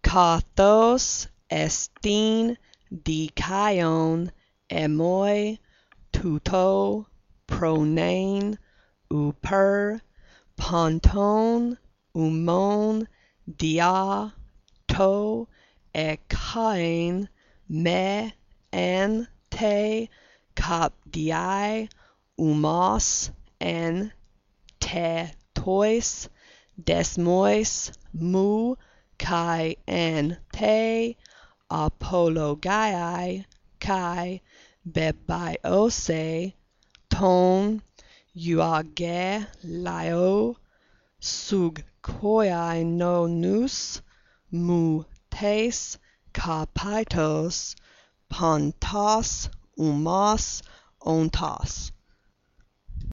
Kathos estin dikaion emoi tuto pronein uper ponton umon dia to ekain me an te kapdiai umos en te tois desmois mu kai an te apologiai kai bebaiose ton euage lao sug koi no nous mu tes kapaitos pontos umos ontos.